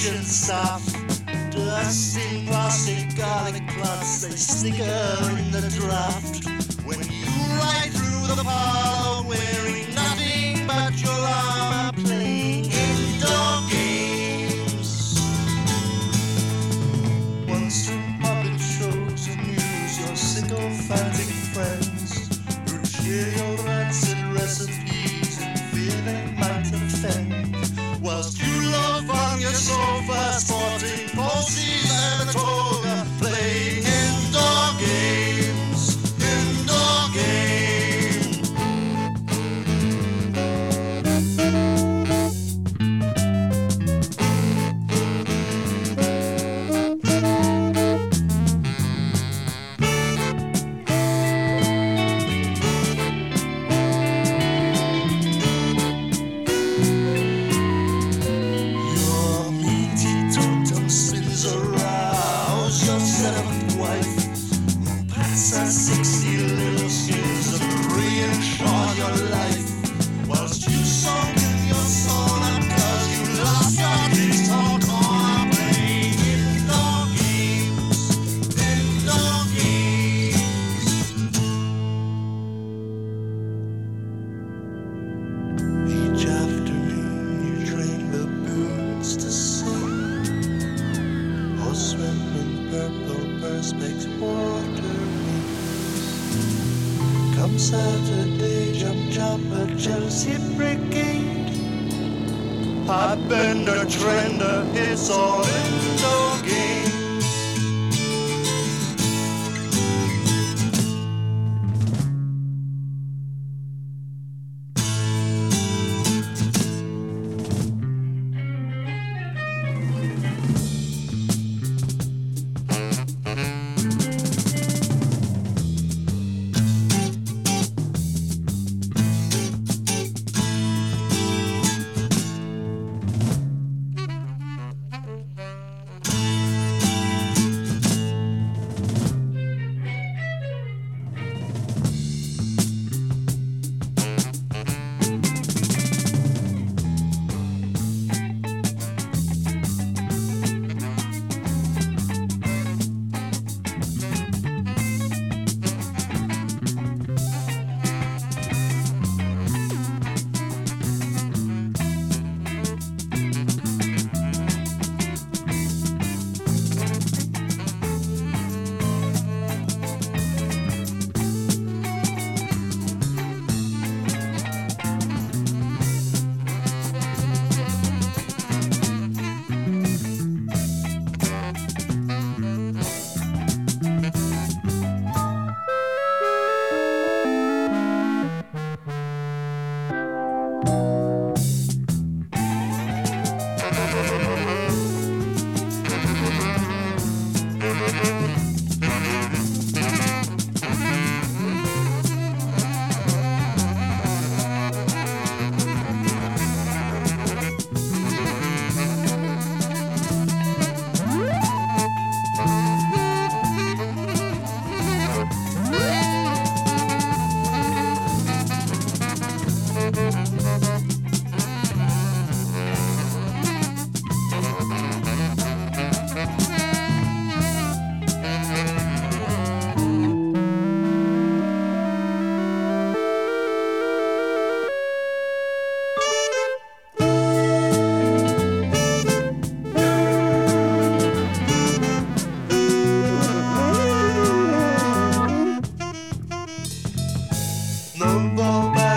Russian stuff. Dusty plastic garlic plants, they snicker in the draft. When you ride through the parlour wearing nothing but your armor, playing indoor games. Once in puppet shows amuse your sycophantic friends who cheer your rancid recipes and fear they might offend. Whilst you loaf on your sofa, sporting posies and a toga, playing indoor games, indoor games. Your meaty tum-tum spins arouse your seventh wife, who pats her 60 little skins and reinsure your life. Whilst you sunk in your sauna, cause you lost your peaceful corner, playing indoor games, indoor games. Each afternoon you train baboons to sing, or swim in purple perspex water wings. Come Saturday, jump a Chelsea brigade. Hot bender, trender, it's all indoor games.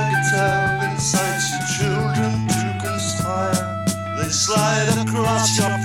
Slide across your